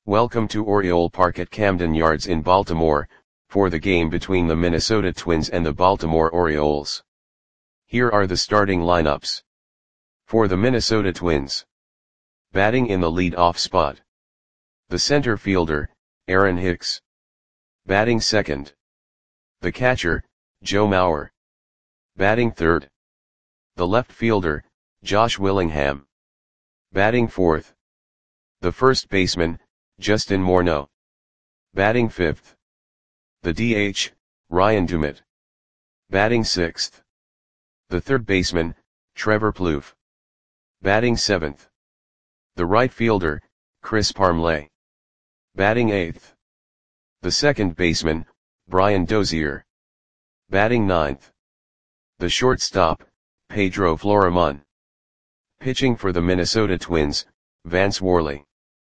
Welcome to Oriole Park at Camden Yards in Baltimore, for the game between the Minnesota Twins and the Baltimore Orioles. Here are the starting lineups. For the Minnesota Twins. Batting in the lead-off spot. The center fielder, Aaron Hicks. Batting second. The catcher, Joe Mauer. Batting third. The left fielder, Josh Willingham. Batting fourth. The first baseman, Justin Morneau. Batting fifth. The DH, Ryan Doumit. Batting sixth. The third baseman, Trevor Plouffe. Batting seventh. The right fielder, Chris Parmelee. Batting eighth. The second baseman, Brian Dozier. Batting ninth. The shortstop, Pedro Florimon. Pitching for the Minnesota Twins, Vance Worley.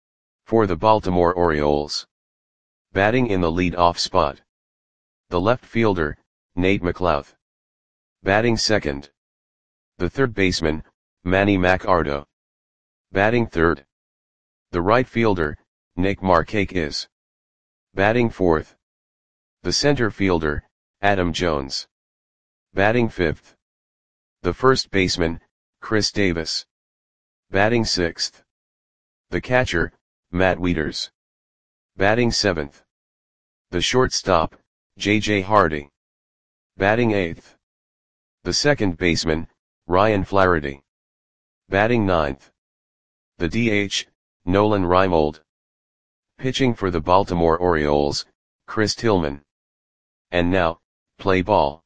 For the Baltimore Orioles. Batting in the lead-off spot. The left fielder, Nate McLouth. Batting second. The third baseman, Manny Machado. Batting third. The right fielder, Nick Markakis. Batting fourth. The center fielder, Adam Jones. Batting fifth. The first baseman, Chris Davis. Batting sixth. The catcher, Matt Wieters. Batting seventh. The shortstop, J.J. Hardy. Batting eighth. The second baseman, Ryan Flaherty. Batting ninth. The DH, Nolan Reimold. Pitching for the Baltimore Orioles, Chris Tillman. And now, play ball.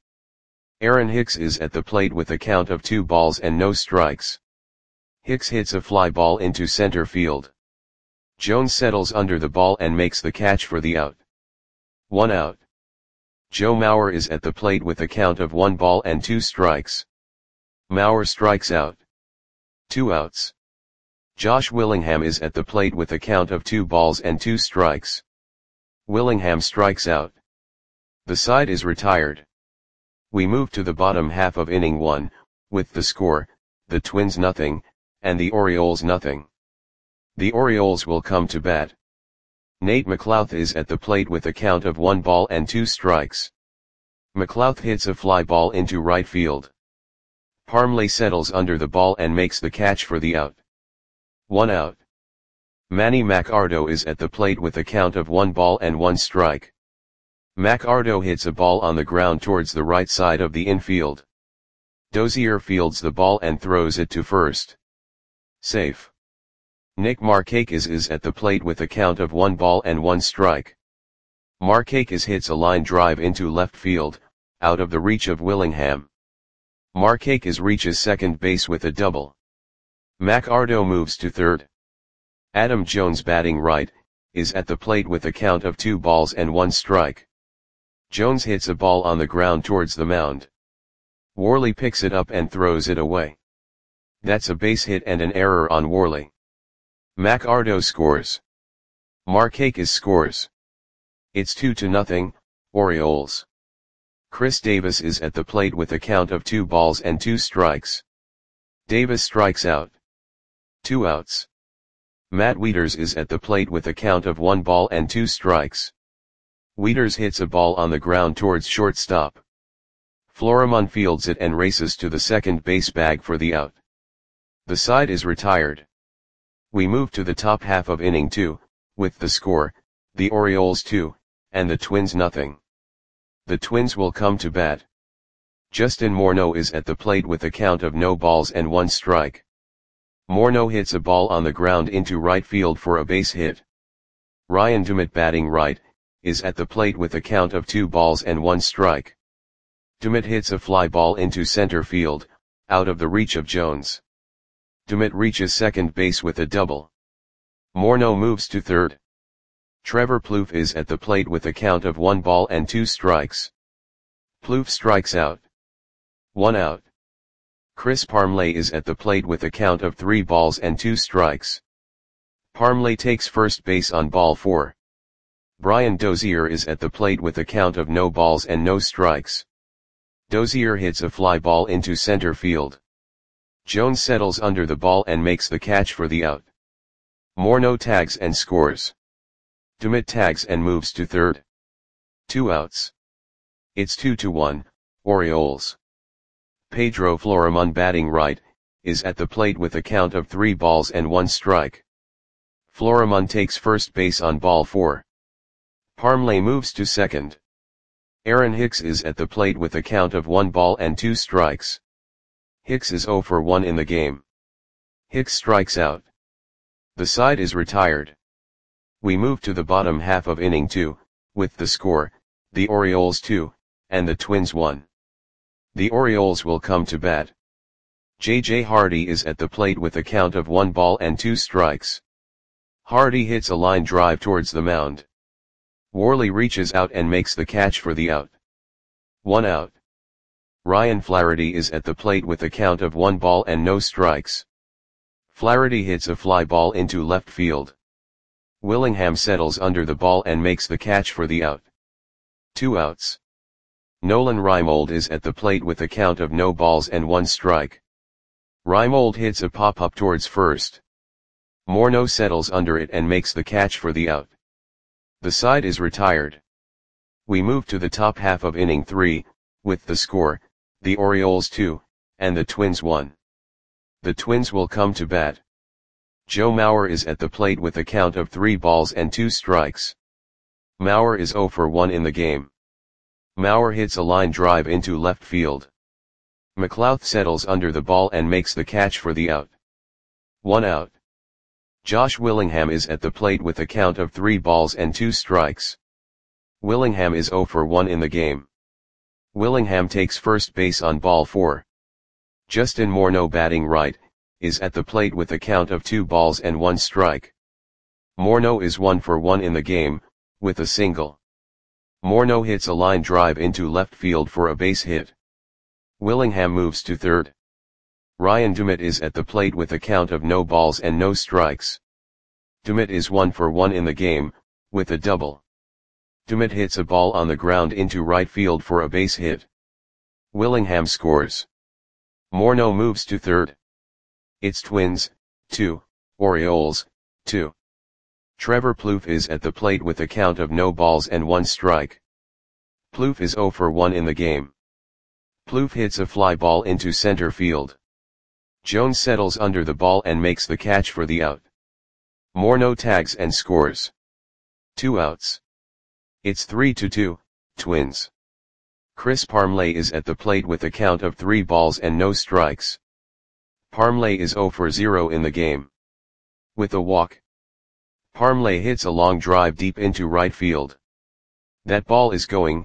Aaron Hicks is at the plate with a count of 2 balls and no strikes. Hicks hits a fly ball into center field. Jones settles under the ball and makes the catch for the out. 1 out. Joe Mauer is at the plate with a count of 1 ball and 2 strikes. Mauer strikes out. 2 outs. Josh Willingham is at the plate with a count of 2 balls and 2 strikes. Willingham strikes out. The side is retired. We move to the bottom half of inning 1, with the score, the Twins nothing, and the Orioles nothing. The Orioles will come to bat. Nate McLouth is at the plate with a count of 1 ball and 2 strikes. McLouth hits a fly ball into right field. Parmelee settles under the ball and makes the catch for the out. 1 out. Manny Machado is at the plate with a count of 1 ball and 1 strike. Machado hits a ball on the ground towards the right side of the infield. Dozier fields the ball and throws it to first. Safe. Nick Markakis is at the plate with a count of 1 ball and 1 strike. Markakis hits a line drive into left field, out of the reach of Willingham. Markakis reaches second base with a double. Machado moves to third. Adam Jones, batting right, is at the plate with a count of 2 balls and 1 strike. Jones hits a ball on the ground towards the mound. Worley picks it up and throws it away. That's a base hit and an error on Worley. Machado scores. Markakis scores. It's 2-0, Orioles. Chris Davis is at the plate with a count of 2 balls and 2 strikes. Davis strikes out. 2 outs. Matt Wieters is at the plate with a count of 1 ball and 2 strikes. Wieters hits a ball on the ground towards shortstop. Florimon fields it and races to the second base bag for the out. The side is retired. We move to the top half of inning 2, with the score, the Orioles 2, and the Twins nothing. The Twins will come to bat. Justin Morneau is at the plate with a count of no balls and 1 strike. Morneau hits a ball on the ground into right field for a base hit. Ryan Doumit, batting right, is at the plate with a count of 2 balls and 1 strike. Doumit hits a fly ball into center field, out of the reach of Jones. Doumit reaches second base with a double. Morneau moves to third. Trevor Plouffe is at the plate with a count of 1 ball and 2 strikes. Plouffe strikes out. 1 out. Chris Parmelee is at the plate with a count of 3 balls and 2 strikes. Parmelee takes first base on ball 4. Brian Dozier is at the plate with a count of no balls and no strikes. Dozier hits a fly ball into center field. Jones settles under the ball and makes the catch for the out. Morneau tags and scores. Dumit tags and moves to third. 2 outs. It's 2-1, Orioles. Pedro Florimon batting right, is at the plate with a count of 3 balls and 1 strike. Florimon takes first base on ball 4. Parmley moves to second. Aaron Hicks is at the plate with a count of 1 ball and 2 strikes. Hicks is 0 for 1 in the game. Hicks strikes out. The side is retired. We move to the bottom half of inning 2, with the score, the Orioles 2, and the Twins 1. The Orioles will come to bat. J.J. Hardy is at the plate with a count of 1 ball and 2 strikes. Hardy hits a line drive towards the mound. Worley reaches out and makes the catch for the out. 1 out. Ryan Flaherty is at the plate with a count of 1 ball and no strikes. Flaherty hits a fly ball into left field. Willingham settles under the ball and makes the catch for the out. 2 outs. Nolan Reimold is at the plate with a count of no balls and 1 strike. Reimold hits a pop-up towards first. Morneau settles under it and makes the catch for the out. The side is retired. We move to the top half of inning 3, with the score, the Orioles 2, and the Twins 1. The Twins will come to bat. Joe Mauer is at the plate with a count of 3 balls and 2 strikes. Mauer is 0 for 1 in the game. Mauer hits a line drive into left field. McLouth settles under the ball and makes the catch for the out. 1 out. Josh Willingham is at the plate with a count of 3 balls and 2 strikes. Willingham is 0 for 1 in the game. Willingham takes first base on ball 4. Justin Morneau batting right, is at the plate with a count of 2 balls and 1 strike. Morneau is 1 for 1 in the game, with a single. Morneau hits a line drive into left field for a base hit. Willingham moves to third. Ryan Dumit is at the plate with a count of no balls and no strikes. Dumit is 1 for 1 in the game, with a double. Dumit hits a ball on the ground into right field for a base hit. Willingham scores. Morneau moves to third. It's Twins, 2, Orioles, 2. Trevor Plouffe is at the plate with a count of no balls and 1 strike. Plouffe is 0 for 1 in the game. Plouffe hits a fly ball into center field. Jones settles under the ball and makes the catch for the out. Morneau tags and scores. 2 outs. It's 3-2, Twins. Chris Parmley is at the plate with a count of 3 balls and no strikes. Parmley is 0 for 0 in the game. With a walk. Parmley hits a long drive deep into right field. That ball is gone.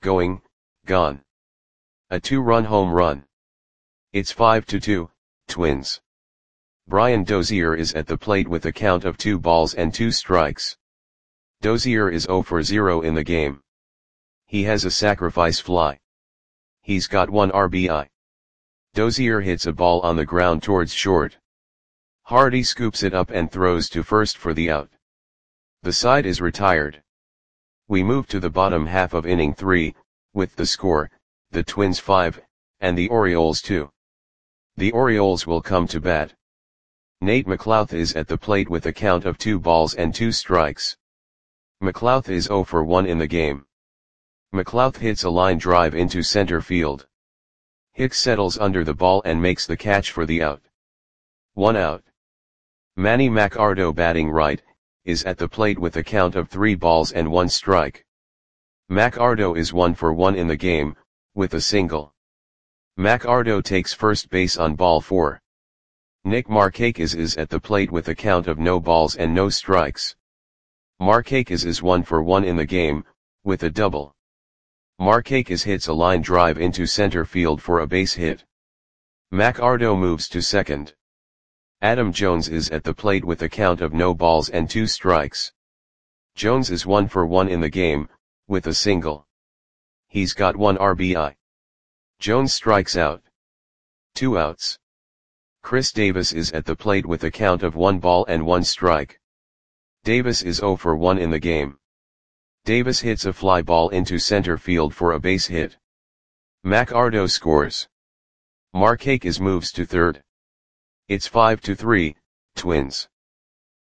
A 2-run home run. It's 5-2, Twins. Brian Dozier is at the plate with a count of 2 balls and 2 strikes. Dozier is 0 for 0 in the game. He has a sacrifice fly. He's got 1 RBI. Dozier hits a ball on the ground towards short. Hardy scoops it up and throws to first for the out. The side is retired. We move to the bottom half of inning 3, with the score, the Twins 5, and the Orioles 2. The Orioles will come to bat. Nate McLouth is at the plate with a count of 2 balls and 2 strikes. McLouth is 0 for 1 in the game. McLouth hits a line drive into center field. Hicks settles under the ball and makes the catch for the out. 1 out. Manny Machado batting right, is at the plate with a count of 3 balls and 1 strike. Machado is 1 for 1 in the game, with a single. Machado takes first base on ball 4. Nick Markakis is at the plate with a count of no balls and no strikes. Markakis is 1 for 1 in the game, with a double. Markakis hits a line drive into center field for a base hit. Machado moves to second. Adam Jones is at the plate with a count of no balls and 2 strikes. Jones is 1 for 1 in the game, with a single. He's got 1 RBI. Jones strikes out. 2 outs. Chris Davis is at the plate with a count of 1 ball and 1 strike. Davis is 0 for 1 in the game. Davis hits a fly ball into center field for a base hit. Machado scores. Markakis moves to third. It's 5-3, Twins.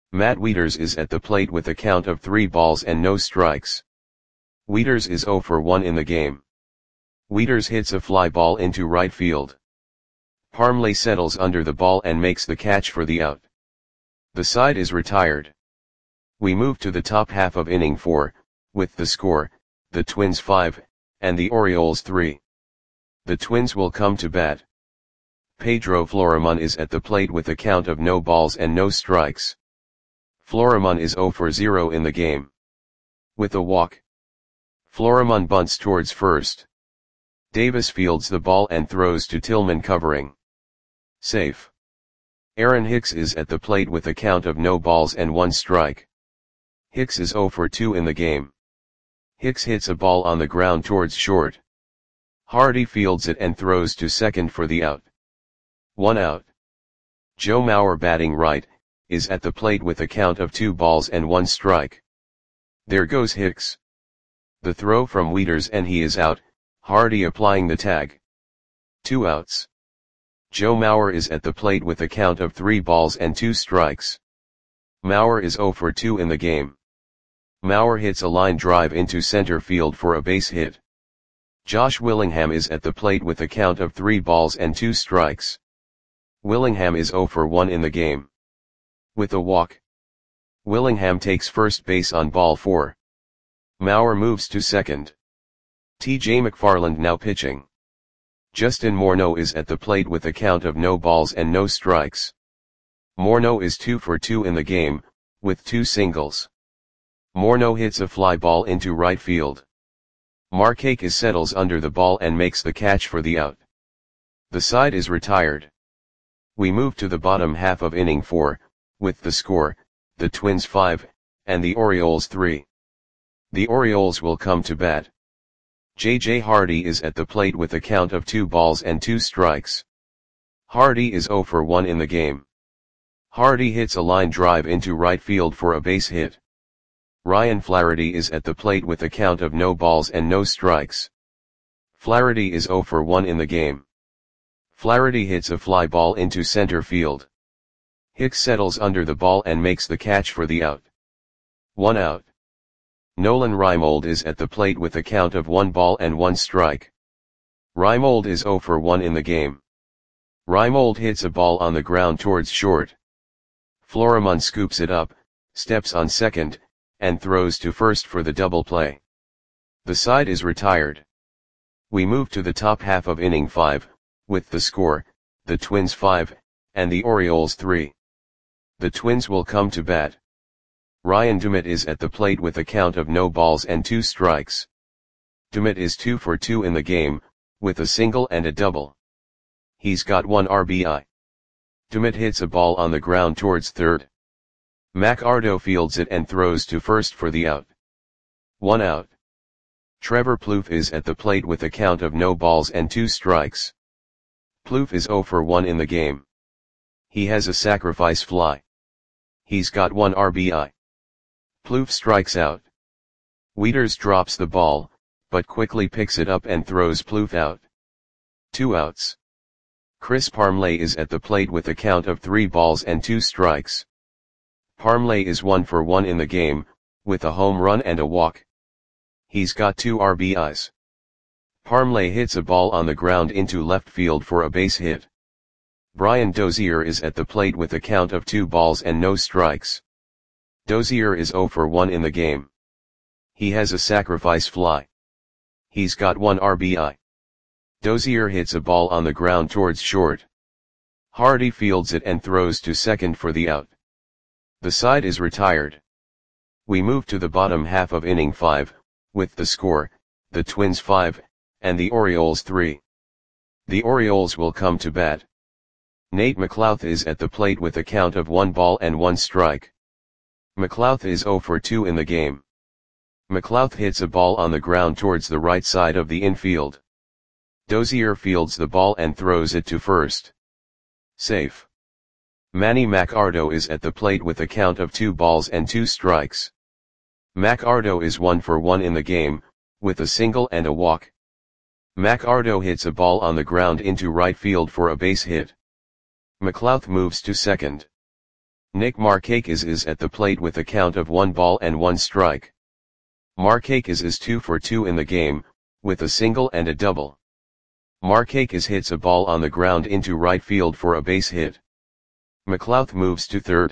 Matt Wieters is at the plate with a count of 3 balls and no strikes. Wieters is 0 for 1 in the game. Wieters hits a fly ball into right field. Parmley settles under the ball and makes the catch for the out. The side is retired. We move to the top half of inning 4, with the score, the Twins 5, and the Orioles 3. The Twins will come to bat. Pedro Florimon is at the plate with a count of no balls and no strikes. Florimon is 0 for 0 in the game. With a walk. Florimon bunts towards first. Davis fields the ball and throws to Tillman covering. Safe. Aaron Hicks is at the plate with a count of no balls and 1 strike. Hicks is 0 for 2 in the game. Hicks hits a ball on the ground towards short. Hardy fields it and throws to second for the out. 1 out. Joe Mauer, batting right, is at the plate with a count of 2 balls and 1 strike. There goes Hicks. The throw from Wieters and he is out, Hardy applying the tag. 2 outs. Joe Mauer is at the plate with a count of 3 balls and 2 strikes. Mauer is 0 for 2 in the game. Mauer hits a line drive into center field for a base hit. Josh Willingham is at the plate with a count of 3 balls and 2 strikes. Willingham is 0 for 1 in the game. With a walk. Willingham takes first base on ball 4. Mauer moves to second. T.J. McFarland now pitching. Justin Morneau is at the plate with a count of no balls and no strikes. Morneau is 2 for 2 in the game, with 2 singles. Morneau hits a fly ball into right field. Markakis settles under the ball and makes the catch for the out. The side is retired. We move to the bottom half of inning 4, with the score, the Twins 5, and the Orioles 3. The Orioles will come to bat. J.J. Hardy is at the plate with a count of 2 balls and 2 strikes. Hardy is 0 for 1 in the game. Hardy hits a line drive into right field for a base hit. Ryan Flaherty is at the plate with a count of no balls and no strikes. Flaherty is 0 for 1 in the game. Flaherty hits a fly ball into center field. Hicks settles under the ball and makes the catch for the out. 1 out. Nolan Reimold is at the plate with a count of 1 ball and 1 strike. Reimold is 0 for 1 in the game. Reimold hits a ball on the ground towards short. Florimon scoops it up, steps on second, and throws to first for the double play. The side is retired. We move to the top half of inning 5, with the score, the Twins 5, and the Orioles 3. The Twins will come to bat. Ryan Dumit is at the plate with a count of no balls and 2 strikes. Dumit is 2 for 2 in the game, with a single and a double. He's got 1 RBI. Dumit hits a ball on the ground towards third. Mac Ardo fields it and throws to first for the out. 1 out. Trevor Plouffe is at the plate with a count of no balls and 2 strikes. Plouffe is 0 for 1 in the game. He has a sacrifice fly. He's got 1 RBI. Plouffe strikes out. Wieters drops the ball, but quickly picks it up and throws Plouffe out. 2 outs. Chris Parmley is at the plate with a count of 3 balls and 2 strikes. Parmley is 1 for 1 in the game, with a home run and a walk. He's got 2 RBIs. Parmley hits a ball on the ground into left field for a base hit. Brian Dozier is at the plate with a count of 2 balls and no strikes. Dozier is 0 for 1 in the game. He has a sacrifice fly. He's got 1 RBI. Dozier hits a ball on the ground towards short. Hardy fields it and throws to second for the out. The side is retired. We move to the bottom half of inning 5, with the score, the Twins 5, and the Orioles 3. The Orioles will come to bat. Nate McLouth is at the plate with a count of 1 ball and 1 strike. McLouth is 0 for 2 in the game. McLouth hits a ball on the ground towards the right side of the infield. Dozier fields the ball and throws it to first. Safe. Manny Macardo is at the plate with a count of 2 balls and 2 strikes. Macardo is 1 for 1 in the game, with a single and a walk. Macardo hits a ball on the ground into right field for a base hit. McLouth moves to second. Nick Markakis is at the plate with a count of 1 ball and 1 strike. Markakis is 2 for 2 in the game, with a single and a double. Markakis hits a ball on the ground into right field for a base hit. McLouth moves to third.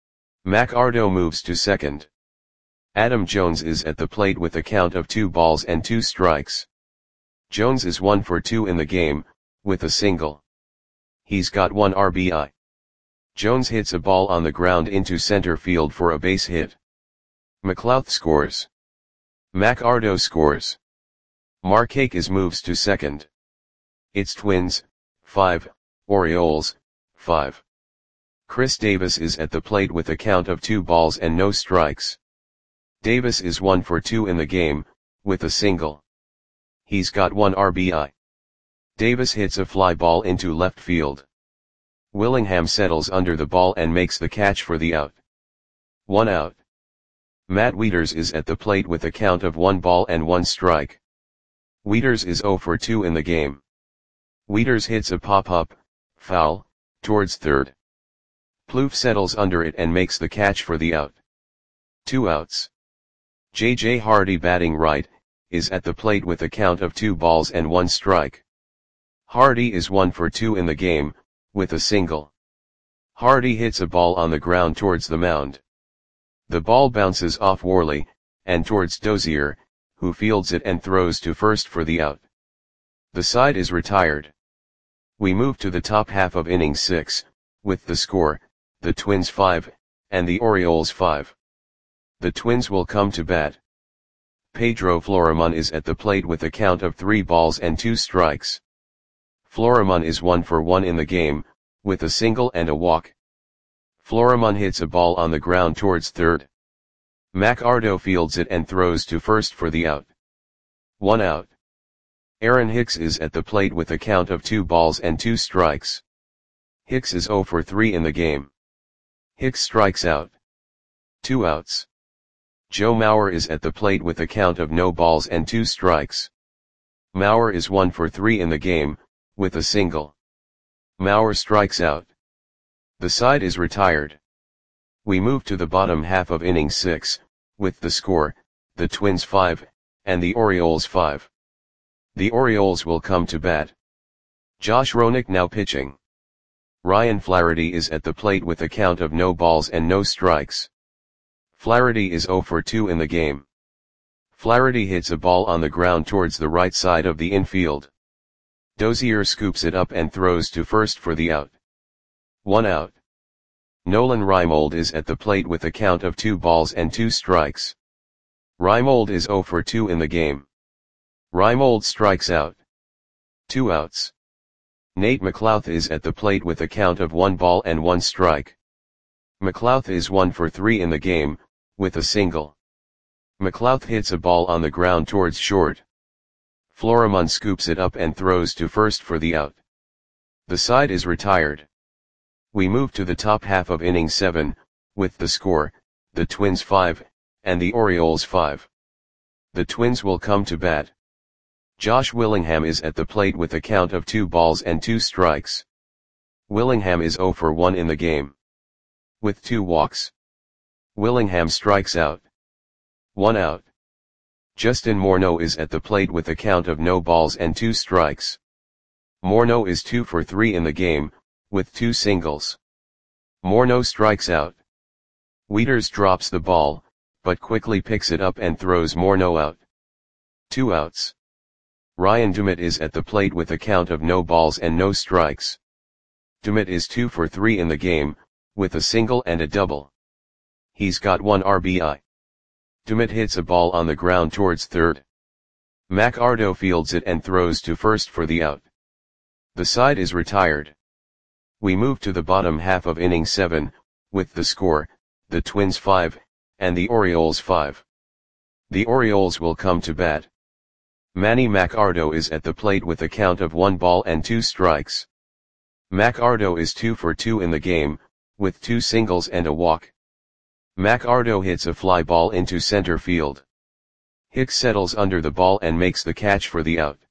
McArdo moves to second. Adam Jones is at the plate with a count of 2 balls and 2 strikes. Jones is 1 for 2 in the game, with a single. He's got 1 RBI. Jones hits a ball on the ground into center field for a base hit. McLouth scores. McArdo scores. Markakis moves to second. It's Twins, 5, Orioles, 5. Chris Davis is at the plate with a count of 2 balls and no strikes. Davis is 1 for 2 in the game, with a single. He's got 1 RBI. Davis hits a fly ball into left field. Willingham settles under the ball and makes the catch for the out. 1 out. Matt Wieters is at the plate with a count of 1 ball and 1 strike. Wieters is 0 for 2 in the game. Wieters hits a pop-up, foul, towards third. Plouffe settles under it and makes the catch for the out. 2 outs. J.J. Hardy, batting right, is at the plate with a count of 2 balls and 1 strike. Hardy is 1 for 2 in the game, with a single. Hardy hits a ball on the ground towards the mound. The ball bounces off Worley, and towards Dozier, who fields it and throws to first for the out. The side is retired. We move to the top half of inning 6, with the score, the Twins 5, and the Orioles 5. The Twins will come to bat. Pedro Florimon is at the plate with a count of 3 balls and 2 strikes. Florimon is 1 for 1 in the game, with a single and a walk. Florimon hits a ball on the ground towards third. McArdo fields it and throws to first for the out. 1 out. Aaron Hicks is at the plate with a count of 2 balls and 2 strikes. Hicks is 0 for 3 in the game. Hicks strikes out. 2 outs. Joe Mauer is at the plate with a count of no balls and 2 strikes. Mauer is 1 for 3 in the game, with a single. Mauer strikes out. The side is retired. We move to the bottom half of inning 6, with the score, the Twins 5, and the Orioles 5. The Orioles will come to bat. Josh Roenick now pitching. Ryan Flaherty is at the plate with a count of no balls and no strikes. Flaherty is 0 for 2 in the game. Flaherty hits a ball on the ground towards the right side of the infield. Dozier scoops it up and throws to first for the out. 1 out. Nolan Reimold is at the plate with a count of 2 balls and 2 strikes. Reimold is 0 for 2 in the game. Reimold strikes out. 2 outs. Nate McLouth is at the plate with a count of 1 ball and 1 strike. McLouth is 1 for 3 in the game, with a single. McLouth hits a ball on the ground towards short. Florimon scoops it up and throws to first for the out. The side is retired. We move to the top half of inning 7, with the score, the Twins 5, and the Orioles 5. The Twins will come to bat. Josh Willingham is at the plate with a count of 2 balls and 2 strikes. Willingham is 0 for 1 in the game. With 2 walks. Willingham strikes out. 1 out. Justin Morneau is at the plate with a count of no balls and 2 strikes. Morneau is 2 for 3 in the game, with 2 singles. Morneau strikes out. Wieters drops the ball, but quickly picks it up and throws Morneau out. 2 outs. Ryan Dumit is at the plate with a count of no balls and no strikes. Dumit is 2 for 3 in the game, with a single and a double. He's got 1 RBI. Dumit hits a ball on the ground towards third. McArdo fields it and throws to first for the out. The side is retired. We move to the bottom half of inning 7, with the score, the Twins 5, and the Orioles 5. The Orioles will come to bat. Manny McArdo is at the plate with a count of 1 ball and 2 strikes. McArdo is 2 for 2 in the game, with 2 singles and a walk. McArdo hits a fly ball into center field. Hicks settles under the ball and makes the catch for the out.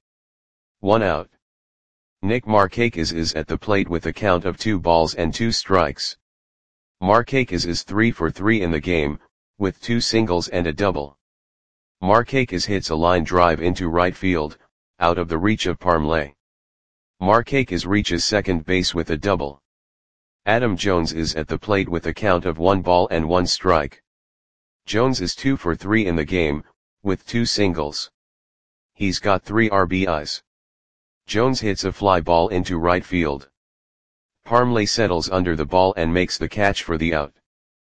1 out. Nick Markakis is at the plate with a count of 2 balls and 2 strikes. Markakis is 3 for 3 in the game, with 2 singles and a double. Markakis hits a line drive into right field, out of the reach of Parmley. Markakis reaches second base with a double. Adam Jones is at the plate with a count of 1 ball and 1 strike. Jones is 2 for 3 in the game, with 2 singles. He's got 3 RBIs. Jones hits a fly ball into right field. Parmley settles under the ball and makes the catch for the out.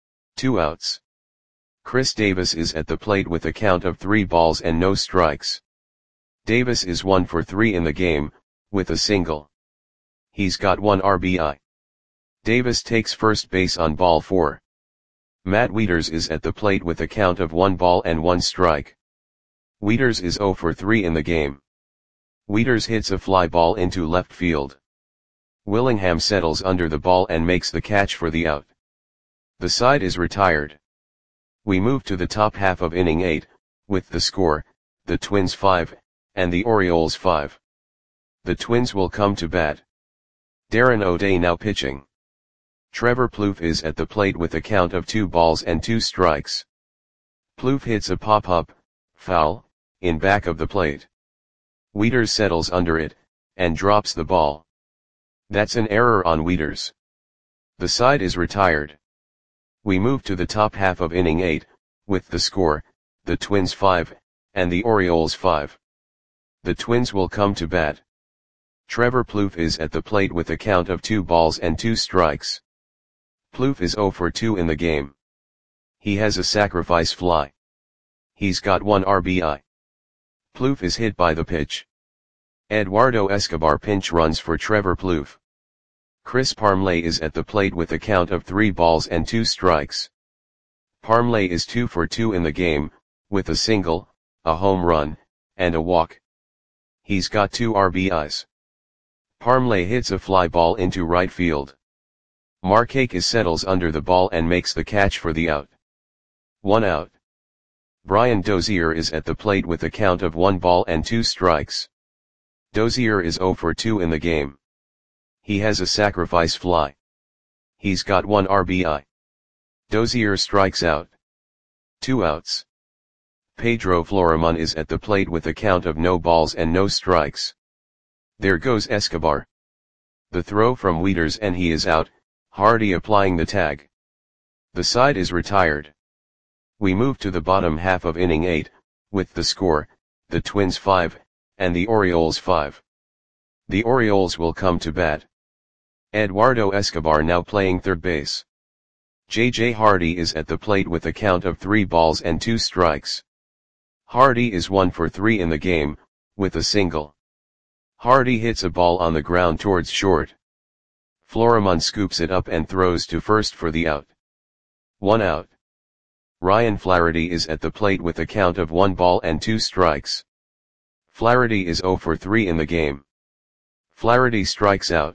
2 outs. Chris Davis is at the plate with a count of 3 balls and no strikes. Davis is 1 for 3 in the game, with a single. He's got 1 RBI. Davis takes first base on ball 4. Matt Wieters is at the plate with a count of 1 ball and 1 strike. Wieters is 0 for 3 in the game. Wieters hits a fly ball into left field. Willingham settles under the ball and makes the catch for the out. The side is retired. We move to the top half of inning 8, with the score, the Twins 5, and the Orioles 5. The Twins will come to bat. Darren O'Day now pitching. Trevor Plouffe is at the plate with a count of 2 balls and 2 strikes. Plouffe hits a pop-up, foul, in back of the plate. Wieters settles under it, and drops the ball. That's an error on Wieters. The side is retired. We move to the top half of inning 8, with the score, the Twins 5, and the Orioles 5. The Twins will come to bat. Trevor Plouffe is at the plate with a count of 2 balls and 2 strikes. Plouffe is 0 for 2 in the game. He has a sacrifice fly. He's got 1 RBI. Plouffe is hit by the pitch. Eduardo Escobar pinch runs for Trevor Plouffe. Chris Parmley is at the plate with a count of 3 balls and 2 strikes. Parmley is 2 for 2 in the game, with a single, a home run, and a walk. He's got 2 RBIs. Parmley hits a fly ball into right field. Markakis settles under the ball and makes the catch for the out. 1 out. Brian Dozier is at the plate with a count of 1 ball and 2 strikes. Dozier is 0 for 2 in the game. He has a sacrifice fly. He's got 1 RBI. Dozier strikes out. 2 outs. Pedro Florimon is at the plate with a count of no balls and no strikes. There goes Escobar. The throw from Wieters and he is out, Hardy applying the tag. The side is retired. We move to the bottom half of inning 8, with the score, the Twins 5, and the Orioles 5. The Orioles will come to bat. Eduardo Escobar now playing third base. J.J. Hardy is at the plate with a count of 3 balls and 2 strikes. Hardy is 1 for 3 in the game, with a single. Hardy hits a ball on the ground towards short. Florimon scoops it up and throws to first for the out. 1 out. Ryan Flaherty is at the plate with a count of 1 ball and 2 strikes. Flaherty is 0 for 3 in the game. Flaherty strikes out.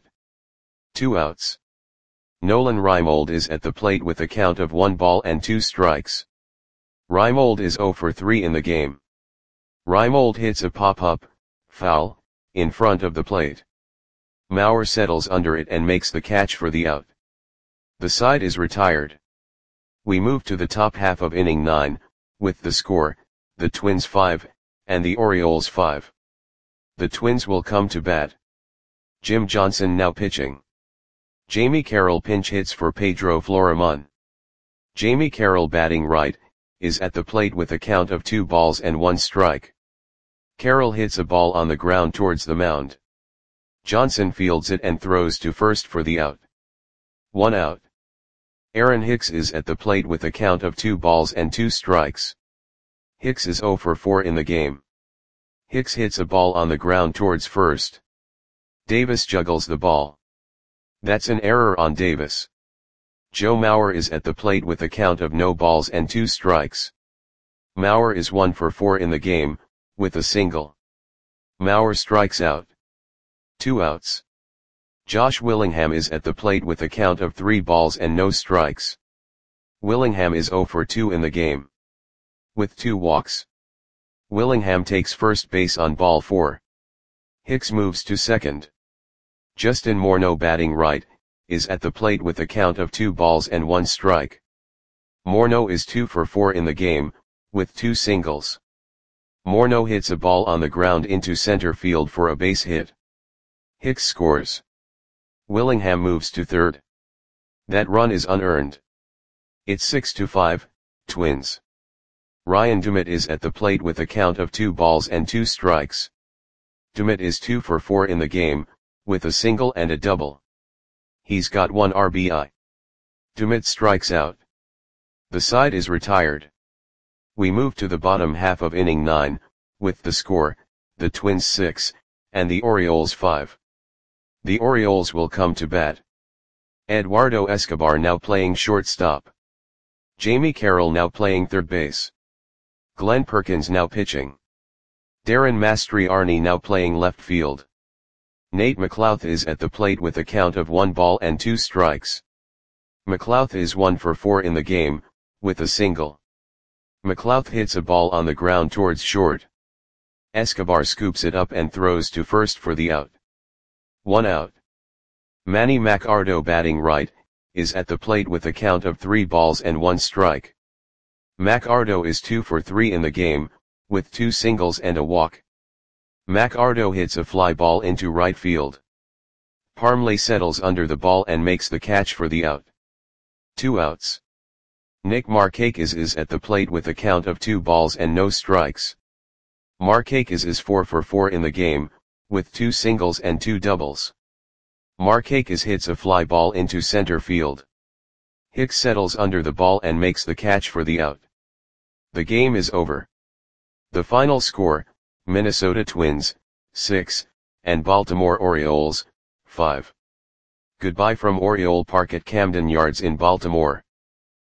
2 outs. Nolan Reimold is at the plate with a count of 1 ball and 2 strikes. Reimold is 0 for 3 in the game. Reimold hits a pop-up, foul, in front of the plate. Mauer settles under it and makes the catch for the out. The side is retired. We move to the top half of inning 9, with the score, the Twins 5, and the Orioles 5. The Twins will come to bat. Jim Johnson now pitching. Jamie Carroll pinch hits for Pedro Florimon. Jamie Carroll batting right, is at the plate with a count of 2 balls and 1 strike. Carroll hits a ball on the ground towards the mound. Johnson fields it and throws to first for the out. 1 out. Aaron Hicks is at the plate with a count of 2 balls and 2 strikes. Hicks is 0 for 4 in the game. Hicks hits a ball on the ground towards first. Davis juggles the ball. That's an error on Davis. Joe Mauer is at the plate with a count of no balls and 2 strikes. Mauer is 1 for 4 in the game, with a single. Mauer strikes out. 2 outs. Josh Willingham is at the plate with a count of 3 balls and no strikes. Willingham is 0 for 2 in the game. With 2 walks. Willingham takes first base on ball 4. Hicks moves to second. Justin Morneau batting right, is at the plate with a count of 2 balls and 1 strike. Morneau is 2 for 4 in the game, with 2 singles. Morneau hits a ball on the ground into center field for a base hit. Hicks scores. Willingham moves to third. That run is unearned. It's 6-5, Twins. Ryan Dumit is at the plate with a count of 2 balls and 2 strikes. Dumit is 2 for 4 in the game, with a single and a double. He's got 1 RBI. Dumit strikes out. The side is retired. We move to the bottom half of inning 9, with the score, the Twins 6, and the Orioles 5. The Orioles will come to bat. Eduardo Escobar now playing shortstop. Jamie Carroll now playing third base. Glenn Perkins now pitching. Darren Mastriani now playing left field. Nate McLouth is at the plate with a count of 1 ball and 2 strikes. McLouth is 1 for 4 in the game, with a single. McLouth hits a ball on the ground towards short. Escobar scoops it up and throws to first for the out. 1 out. Manny Macardo batting right, is at the plate with a count of 3 balls and 1 strike. Macardo is 2 for 3 in the game, with 2 singles and a walk. Macardo hits a fly ball into right field. Parmley settles under the ball and makes the catch for the out. 2 outs. Nick Markakis is at the plate with a count of 2 balls and no strikes. Markakis is 4 for 4 in the game, with 2 singles and 2 doubles. Markakis hits a fly ball into center field. Hicks settles under the ball and makes the catch for the out. The game is over. The final score, Minnesota Twins, 6, and Baltimore Orioles, 5. Goodbye from Oriole Park at Camden Yards in Baltimore.